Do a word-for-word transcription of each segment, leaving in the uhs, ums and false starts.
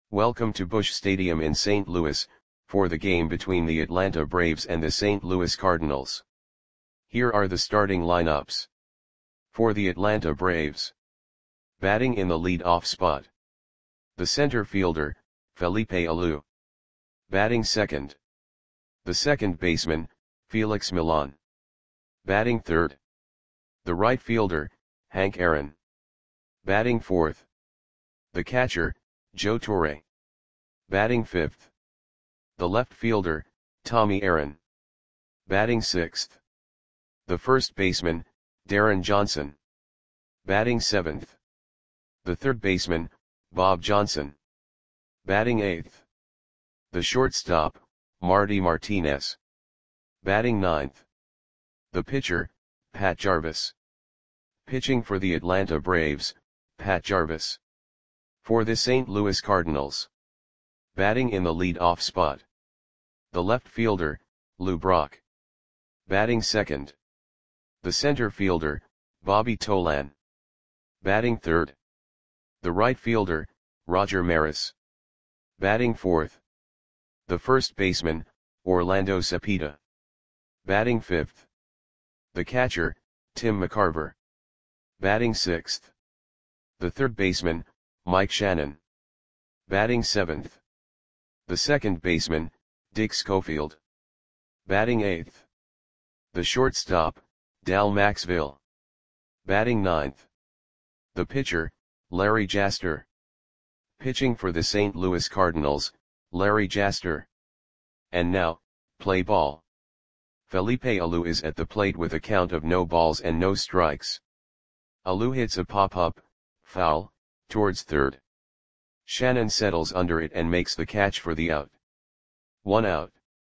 Welcome to Busch Stadium in Saint Louis, for the game between the Atlanta Braves and the Saint Louis Cardinals. Here are the starting lineups. For the Atlanta Braves. Batting in the lead-off spot. The center fielder, Felipe Alou. Batting second. The second baseman, Felix Millan. Batting third. The right fielder, Hank Aaron. Batting fourth. The catcher, Joe Torre. Batting fifth. The left fielder, Tommy Aaron. Batting sixth. The first baseman, Darren Johnson. Batting seventh. The third baseman, Bob Johnson. Batting eighth. The shortstop, Marty Martinez. Batting ninth. The pitcher, Pat Jarvis. Pitching for the Atlanta Braves, Pat Jarvis. For the Saint Louis Cardinals. Batting in the lead-off spot. The left fielder, Lou Brock. Batting second. The center fielder, Bobby Tolan. Batting third. The right fielder, Roger Maris. Batting fourth. The first baseman, Orlando Cepeda. Batting fifth. The catcher, Tim McCarver. Batting sixth. The third baseman, Mike Shannon. Batting seventh. The second baseman, Dick Schofield. Batting eighth. The shortstop, Dal Maxville. Batting ninth. The pitcher, Larry Jaster. Pitching for the Saint Louis Cardinals, Larry Jaster. And now, play ball. Felipe Alou is at the plate with a count of no balls and no strikes. Alou hits a pop-up, foul, towards third. Shannon settles under it and makes the catch for the out. One out.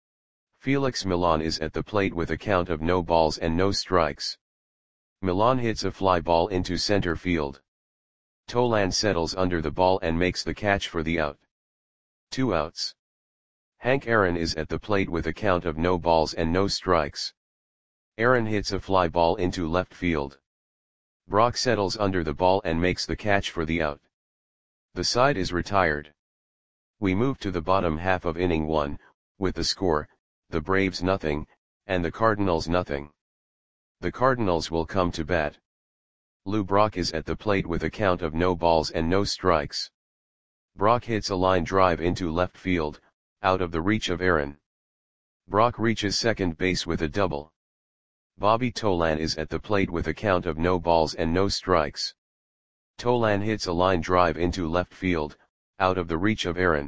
Felix Millan is at the plate with a count of no balls and no strikes. Millan hits a fly ball into center field. Tolan settles under the ball and makes the catch for the out. Two outs. Hank Aaron is at the plate with a count of no balls and no strikes. Aaron hits a fly ball into left field. Brock settles under the ball and makes the catch for the out. The side is retired. We move to the bottom half of inning one, with the score, the Braves nothing, and the Cardinals nothing. The Cardinals will come to bat. Lou Brock is at the plate with a count of no balls and no strikes. Brock hits a line drive into left field, out of the reach of Aaron. Brock reaches second base with a double. Bobby Tolan is at the plate with a count of no balls and no strikes. Tolan hits a line drive into left field, out of the reach of Aaron.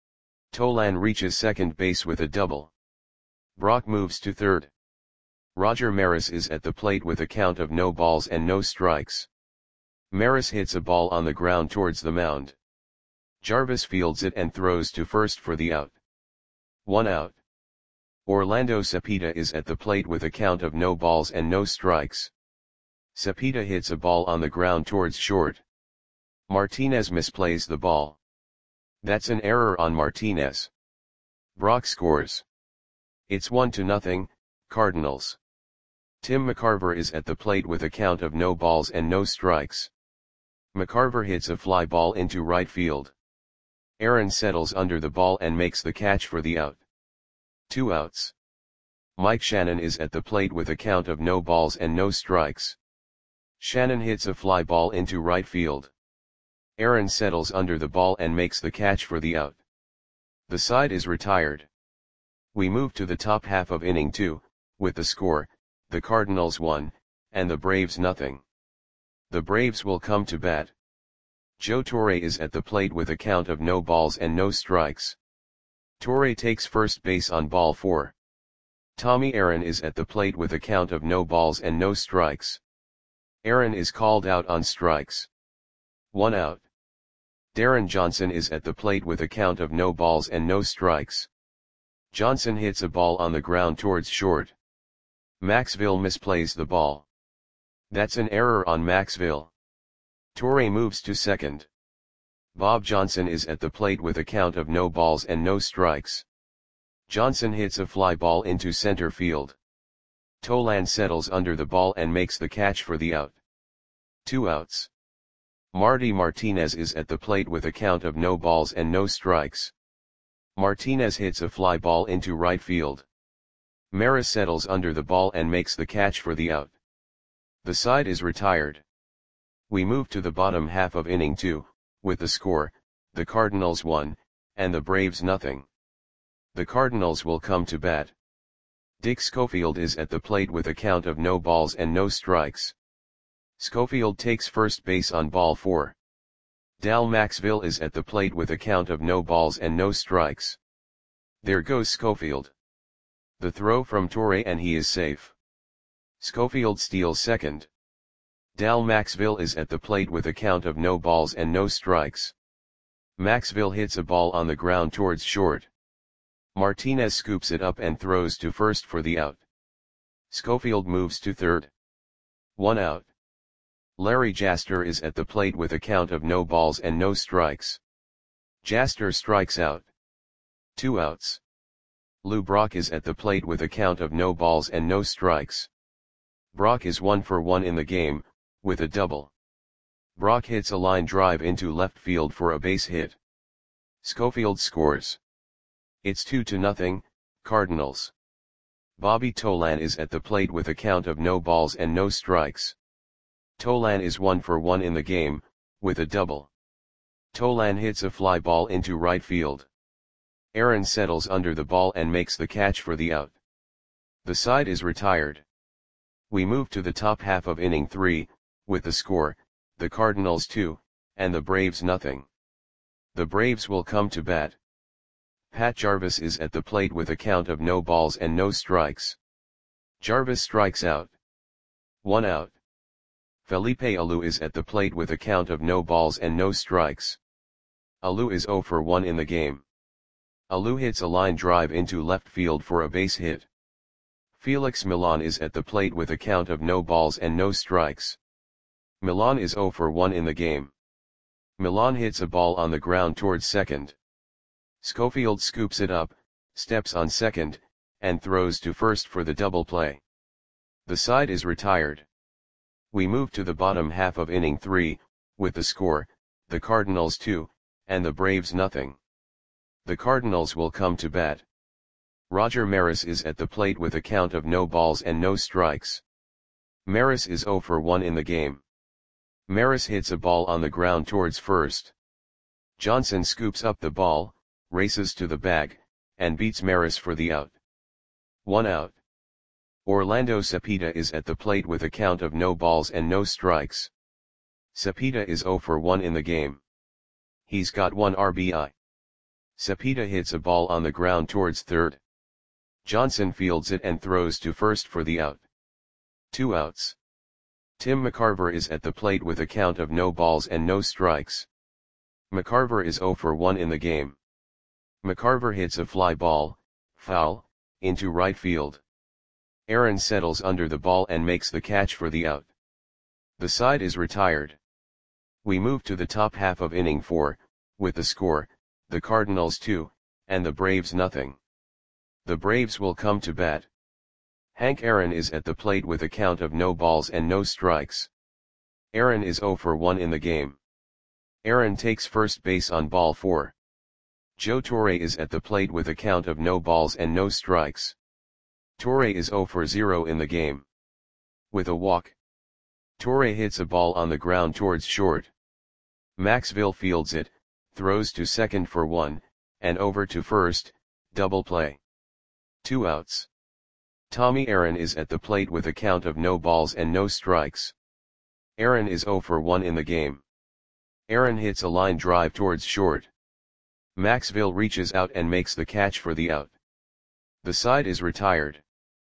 Tolan reaches second base with a double. Brock moves to third. Roger Maris is at the plate with a count of no balls and no strikes. Maris hits a ball on the ground towards the mound. Jarvis fields it and throws to first for the out. One out. Orlando Cepeda is at the plate with a count of no balls and no strikes. Cepeda hits a ball on the ground towards short. Martinez misplays the ball. That's an error on Martinez. Brock scores. It's one to nothing, Cardinals. Tim McCarver is at the plate with a count of no balls and no strikes. McCarver hits a fly ball into right field. Aaron settles under the ball and makes the catch for the out. Two outs. Mike Shannon is at the plate with a count of no balls and no strikes. Shannon hits a fly ball into right field. Aaron settles under the ball and makes the catch for the out. The side is retired. We move to the top half of inning two, with the score, the Cardinals one, and the Braves nothing. The Braves will come to bat. Joe Torre is at the plate with a count of no balls and no strikes. Torre takes first base on ball four. Tommy Aaron is at the plate with a count of no balls and no strikes. Aaron is called out on strikes. One out. Darren Johnson is at the plate with a count of no balls and no strikes. Johnson hits a ball on the ground towards short. Maxville misplays the ball. That's an error on Maxville. Torre moves to second. Bob Johnson is at the plate with a count of no balls and no strikes. Johnson hits a fly ball into center field. Tolan settles under the ball and makes the catch for the out. Two outs. Marty Martinez is at the plate with a count of no balls and no strikes. Martinez hits a fly ball into right field. Maris settles under the ball and makes the catch for the out. The side is retired. We move to the bottom half of inning two, with the score, the Cardinals one, and the Braves nothing. The Cardinals will come to bat. Dick Schofield is at the plate with a count of no balls and no strikes. Schofield takes first base on ball four. Dal Maxville is at the plate with a count of no balls and no strikes. There goes Schofield. The throw from Torre and he is safe. Schofield steals second. Dal Maxville is at the plate with a count of no balls and no strikes. Maxville hits a ball on the ground towards short. Martinez scoops it up and throws to first for the out. Schofield moves to third. One out. Larry Jaster is at the plate with a count of no balls and no strikes. Jaster strikes out. Two outs. Lou Brock is at the plate with a count of no balls and no strikes. Brock is one for one in the game, with a double. Brock hits a line drive into left field for a base hit. Schofield scores. It's two to nothing, Cardinals. Bobby Tolan is at the plate with a count of no balls and no strikes. Tolan is one for one in the game, with a double. Tolan hits a fly ball into right field. Aaron settles under the ball and makes the catch for the out. The side is retired. We move to the top half of inning three, with the score, the Cardinals two, and the Braves nothing. The Braves will come to bat. Pat Jarvis is at the plate with a count of no balls and no strikes. Jarvis strikes out. One out. Felipe Alou is at the plate with a count of no balls and no strikes. Alou is zero for one in the game. Alou hits a line drive into left field for a base hit. Felix Milan is at the plate with a count of no balls and no strikes. Milan is zero for one in the game. Milan hits a ball on the ground towards second. Schofield scoops it up, steps on second, and throws to first for the double play. The side is retired. We move to the bottom half of inning three, with the score, the Cardinals two, and the Braves nothing. The Cardinals will come to bat. Roger Maris is at the plate with a count of no balls and no strikes. Maris is zero for one in the game. Maris hits a ball on the ground towards first. Johnson scoops up the ball, races to the bag, and beats Maris for the out. One out. Orlando Cepeda is at the plate with a count of no balls and no strikes. Cepeda is zero for one in the game. He's got one R B I. Cepeda hits a ball on the ground towards third. Johnson fields it and throws to first for the out. Two outs. Tim McCarver is at the plate with a count of no balls and no strikes. McCarver is zero for one in the game. McCarver hits a fly ball, foul, into right field. Aaron settles under the ball and makes the catch for the out. The side is retired. We move to the top half of inning four, with the score, the Cardinals two, and the Braves nothing. The Braves will come to bat. Hank Aaron is at the plate with a count of no balls and no strikes. Aaron is zero for one in the game. Aaron takes first base on ball four. Joe Torre is at the plate with a count of no balls and no strikes. Torre is zero for zero in the game. With a walk. Torre hits a ball on the ground towards short. Maxville fields it, throws to second for one, and over to first, double play. Two outs. Tommy Aaron is at the plate with a count of no balls and no strikes. Aaron is zero for one in the game. Aaron hits a line drive towards short. Maxville reaches out and makes the catch for the out. The side is retired.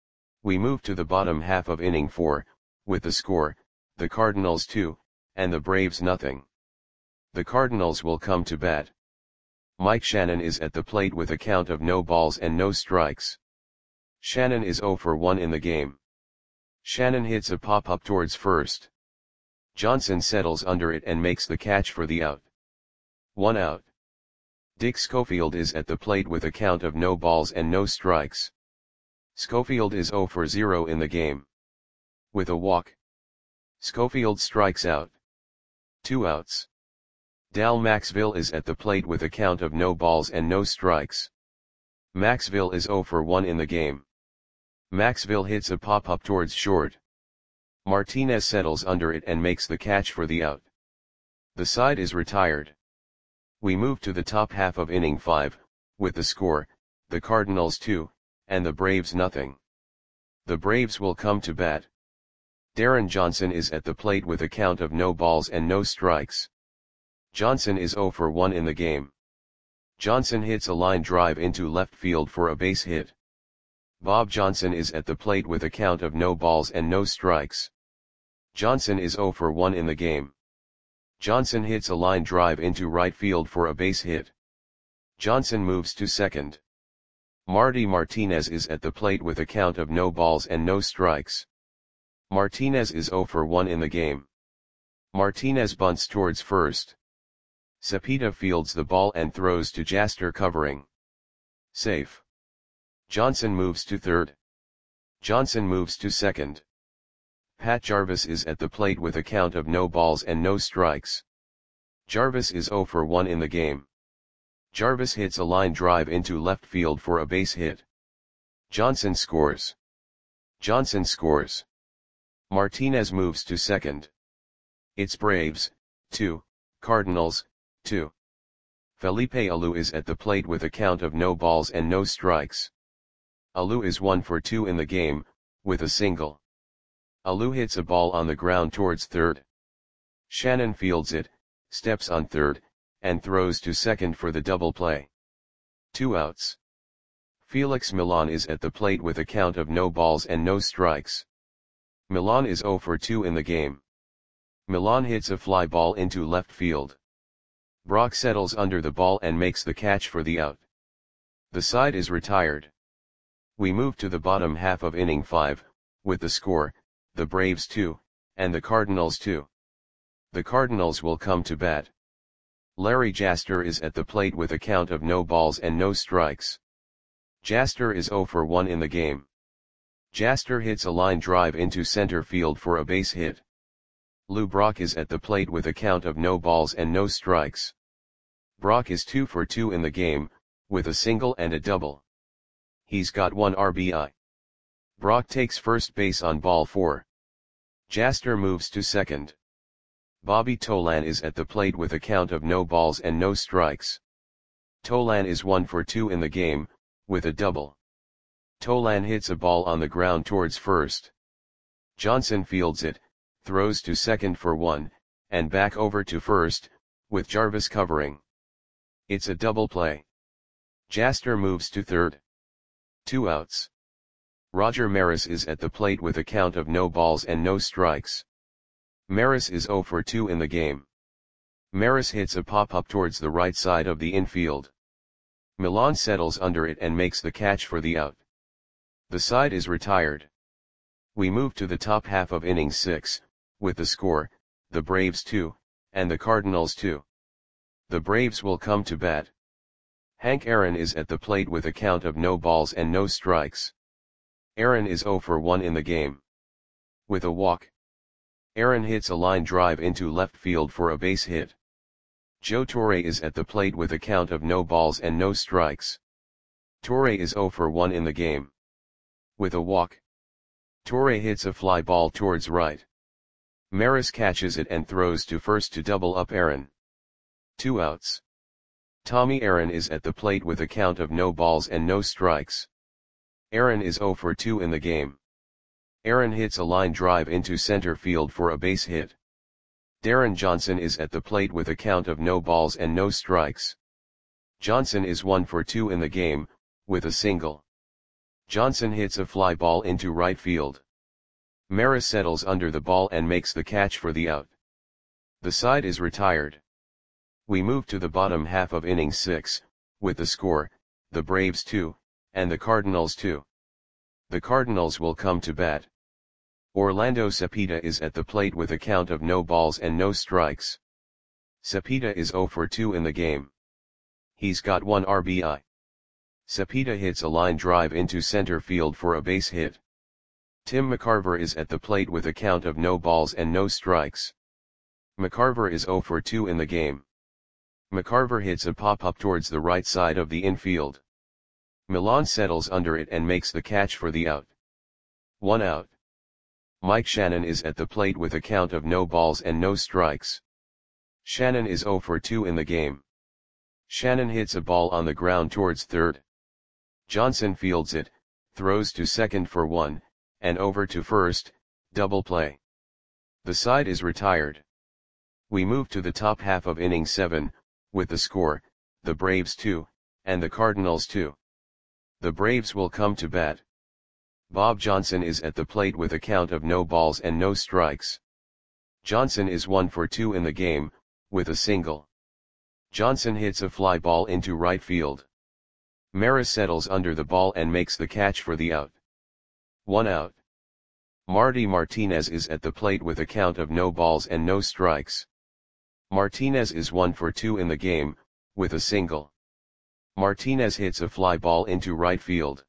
We move to the bottom half of inning four, with the score, the Cardinals two, and the Braves nothing. The Cardinals will come to bat. Mike Shannon is at the plate with a count of no balls and no strikes. Shannon is zero for one in the game. Shannon hits a pop-up towards first. Johnson settles under it and makes the catch for the out. One out. Dick Schofield is at the plate with a count of no balls and no strikes. Schofield is zero for zero in the game. With a walk. Schofield strikes out. Two outs. Dal Maxville is at the plate with a count of no balls and no strikes. Maxville is zero for one in the game. Maxville hits a pop-up towards short. Martinez settles under it and makes the catch for the out. The side is retired. We move to the top half of inning five, with the score, the Cardinals two, and the Braves nothing. The Braves will come to bat. Darren Johnson is at the plate with a count of no balls and no strikes. Johnson is zero for one in the game. Johnson hits a line drive into left field for a base hit. Bob Johnson is at the plate with a count of no balls and no strikes. Johnson is zero for one in the game. Johnson hits a line drive into right field for a base hit. Johnson moves to second. Marty Martinez is at the plate with a count of no balls and no strikes. Martinez is zero for one in the game. Martinez bunts towards first. Cepeda fields the ball and throws to Jaster covering. Safe. Johnson moves to third. Johnson moves to second. Pat Jarvis is at the plate with a count of no balls and no strikes. Jarvis is zero for one in the game. Jarvis hits a line drive into left field for a base hit. Johnson scores. Johnson scores. Martinez moves to second. It's Braves, two, Cardinals, two. Felipe Alou is at the plate with a count of no balls and no strikes. Alou is one for two in the game, with a single. Alou hits a ball on the ground towards third. Shannon fields it, steps on third, and throws to second for the double play. Two outs. Felix Millan is at the plate with a count of no balls and no strikes. Millan is zero for two in the game. Millan hits a fly ball into left field. Brock settles under the ball and makes the catch for the out. The side is retired. We move to the bottom half of inning five, with the score, the Braves two, and the Cardinals two. The Cardinals will come to bat. Larry Jaster is at the plate with a count of no balls and no strikes. Jaster is zero for one in the game. Jaster hits a line drive into center field for a base hit. Lou Brock is at the plate with a count of no balls and no strikes. Brock is two for two in the game, with a single and a double. He's got one R B I. Brock takes first base on ball four. Jaster moves to second. Bobby Tolan is at the plate with a count of no balls and no strikes. Tolan is one for two in the game, with a double. Tolan hits a ball on the ground towards first. Johnson fields it, throws to second for one, and back over to first, with Jarvis covering. It's a double play. Jaster moves to third. Two outs. Roger Maris is at the plate with a count of no balls and no strikes. Maris is zero for two in the game. Maris hits a pop-up towards the right side of the infield. Millan settles under it and makes the catch for the out. The side is retired. We move to the top half of inning six, with the score, the Braves two, and the Cardinals two. The Braves will come to bat. Hank Aaron is at the plate with a count of no balls and no strikes. Aaron is zero for one in the game. With a walk. Aaron hits a line drive into left field for a base hit. Joe Torre is at the plate with a count of no balls and no strikes. Torre is zero for one in the game. With a walk. Torre hits a fly ball towards right. Maris catches it and throws to first to double up Aaron. Two outs. Tommy Aaron is at the plate with a count of no balls and no strikes. Aaron is zero for two in the game. Aaron hits a line drive into center field for a base hit. Darren Johnson is at the plate with a count of no balls and no strikes. Johnson is one for two in the game, with a single. Johnson hits a fly ball into right field. Maris settles under the ball and makes the catch for the out. The side is retired. We move to the bottom half of inning six, with the score, the Braves two, and the Cardinals two. The Cardinals will come to bat. Orlando Cepeda is at the plate with a count of no balls and no strikes. Cepeda is zero for two in the game. He's got one R B I. Cepeda hits a line drive into center field for a base hit. Tim McCarver is at the plate with a count of no balls and no strikes. McCarver is zero for two in the game. McCarver hits a pop-up towards the right side of the infield. Milan settles under it and makes the catch for the out. One out. Mike Shannon is at the plate with a count of no balls and no strikes. Shannon is zero for two in the game. Shannon hits a ball on the ground towards third. Johnson fields it, throws to second for one, and over to first, double play. The side is retired. We move to the top half of inning seven, with the score, the Braves two, and the Cardinals two. The Braves will come to bat. Bob Johnson is at the plate with a count of no balls and no strikes. Johnson is one for two in the game, with a single. Johnson hits a fly ball into right field. Maris settles under the ball and makes the catch for the out. One out. Marty Martinez is at the plate with a count of no balls and no strikes. Martinez is one for two in the game, with a single. Martinez hits a fly ball into right field.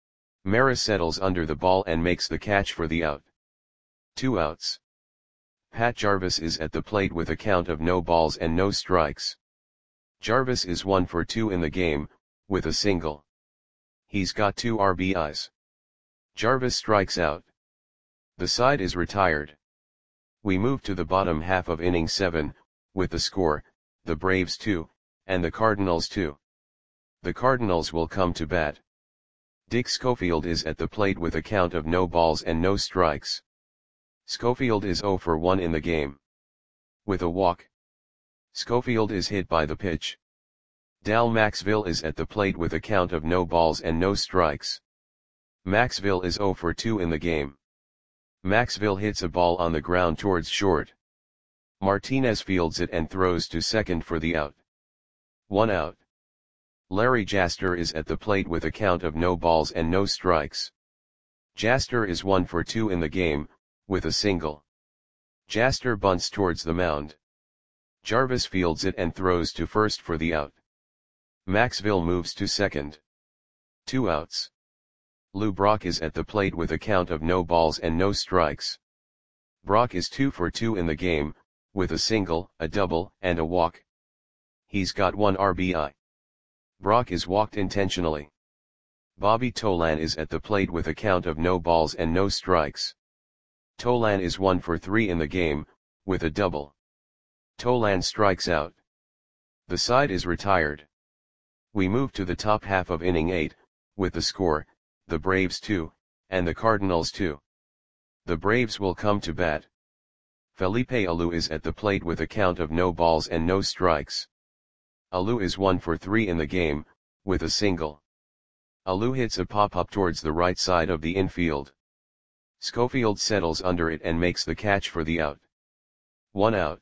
Maris settles under the ball and makes the catch for the out. Two outs. Pat Jarvis is at the plate with a count of no balls and no strikes. Jarvis is one for two in the game, with a single. He's got two R B Is. Jarvis strikes out. The side is retired. We move to the bottom half of inning seven, with the score, the Braves two, and the Cardinals two. The Cardinals will come to bat. Dick Schofield is at the plate with a count of no balls and no strikes. Schofield is zero for one in the game. With a walk. Schofield is hit by the pitch. Dal Maxville is at the plate with a count of no balls and no strikes. Maxville is zero for two in the game. Maxville hits a ball on the ground towards short. Martinez fields it and throws to second for the out. One out. Larry Jaster is at the plate with a count of no balls and no strikes. Jaster is one for two in the game, with a single. Jaster bunts towards the mound. Jarvis fields it and throws to first for the out. Maxville moves to second. Two outs. Lou Brock is at the plate with a count of no balls and no strikes. Brock is two for two in the game, with a single, a double, and a walk. He's got one R B I. Brock is walked intentionally. Bobby Tolan is at the plate with a count of no balls and no strikes. Tolan is one for three in the game, with a double. Tolan strikes out. The side is retired. We move to the top half of inning eight, with the score, the Braves two, and the Cardinals two. The Braves will come to bat. Felipe Alou is at the plate with a count of no balls and no strikes. Alou is one for three in the game, with a single. Alou hits a pop-up towards the right side of the infield. Schofield settles under it and makes the catch for the out. One out.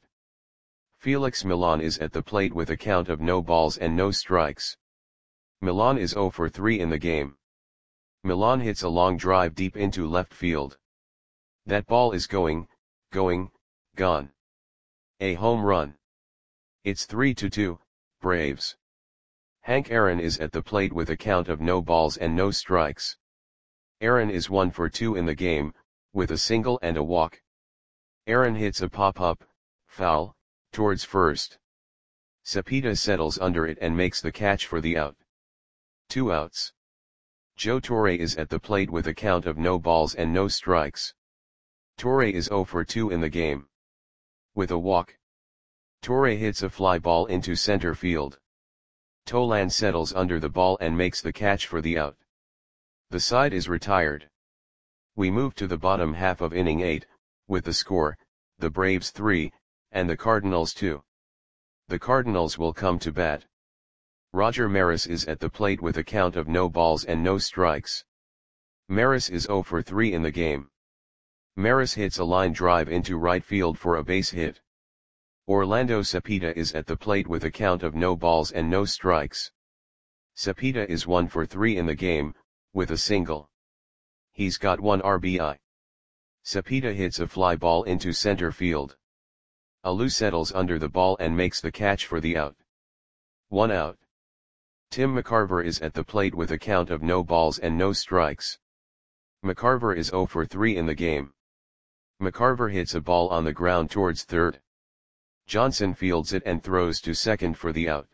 Felix Milan is at the plate with a count of no balls and no strikes. Milan is zero for three in the game. Milan hits a long drive deep into left field. That ball is going, going, gone. A home run. It's three to two, Braves. Hank Aaron is at the plate with a count of no balls and no strikes. Aaron is one for two in the game, with a single and a walk. Aaron hits a pop-up, foul, towards first. Cepeda settles under it and makes the catch for the out. Two outs. Joe Torre is at the plate with a count of no balls and no strikes. Torre is zero for two in the game. With a walk. Torre hits a fly ball into center field. Tolan settles under the ball and makes the catch for the out. The side is retired. We move to the bottom half of inning eight, with the score, the Braves three, and the Cardinals two. The Cardinals will come to bat. Roger Maris is at the plate with a count of no balls and no strikes. Maris is zero for three in the game. Maris hits a line drive into right field for a base hit. Orlando Cepeda is at the plate with a count of no balls and no strikes. Cepeda is one for three in the game, with a single. He's got one R B I. Cepeda hits a fly ball into center field. Alou settles under the ball and makes the catch for the out. One out. Tim McCarver is at the plate with a count of no balls and no strikes. McCarver is zero for three in the game. McCarver hits a ball on the ground towards third. Johnson fields it and throws to second for the out.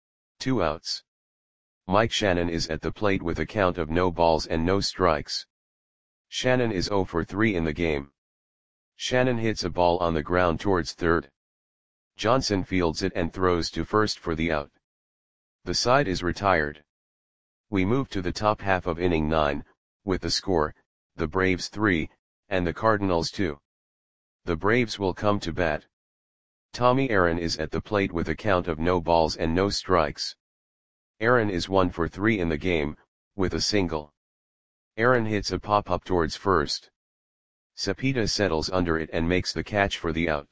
Two outs. Mike Shannon is at the plate with a count of no balls and no strikes. Shannon is oh for three in the game. Shannon hits a ball on the ground towards third. Johnson fields it and throws to first for the out. The side is retired. We move to the top half of inning nine, with the score, the Braves three, and the Cardinals two. The Braves will come to bat. Tommy Aaron is at the plate with a count of no balls and no strikes. Aaron is one for three in the game, with a single. Aaron hits a pop-up towards first. Cepeda settles under it and makes the catch for the out.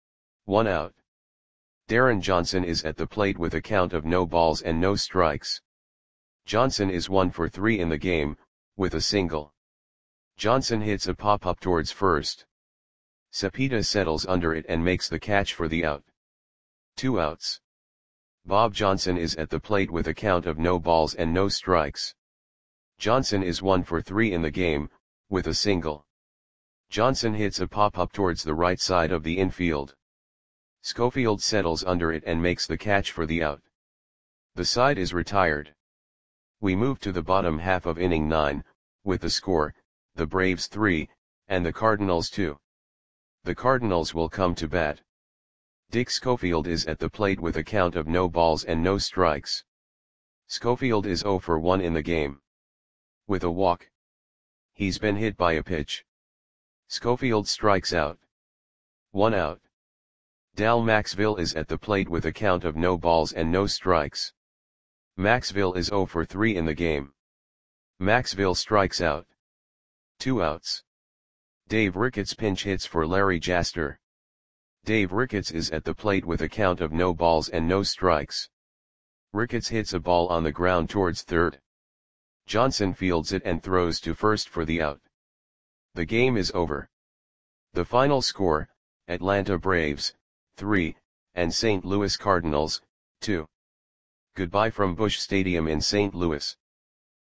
One out. Darren Johnson is at the plate with a count of no balls and no strikes. Johnson is one for three in the game, with a single. Johnson hits a pop-up towards first. Cepeda settles under it and makes the catch for the out. Two outs. Bob Johnson is at the plate with a count of no balls and no strikes. Johnson is one for three in the game, with a single. Johnson hits a pop-up towards the right side of the infield. Schofield settles under it and makes the catch for the out. The side is retired. We move to the bottom half of inning nine, with the score, the Braves three, and the Cardinals two. The Cardinals will come to bat. Dick Schofield is at the plate with a count of no balls and no strikes. Schofield is oh for one in the game. With a walk. He's been hit by a pitch. Schofield strikes out. One out. Dal Maxville is at the plate with a count of no balls and no strikes. Maxville is oh for three in the game. Maxville strikes out. Two outs. Dave Ricketts pinch hits for Larry Jaster. Dave Ricketts is at the plate with a count of no balls and no strikes. Ricketts hits a ball on the ground towards third. Johnson fields it and throws to first for the out. The game is over. The final score, Atlanta Braves, three, and Saint Louis Cardinals, two. Goodbye from Busch Stadium in Saint Louis.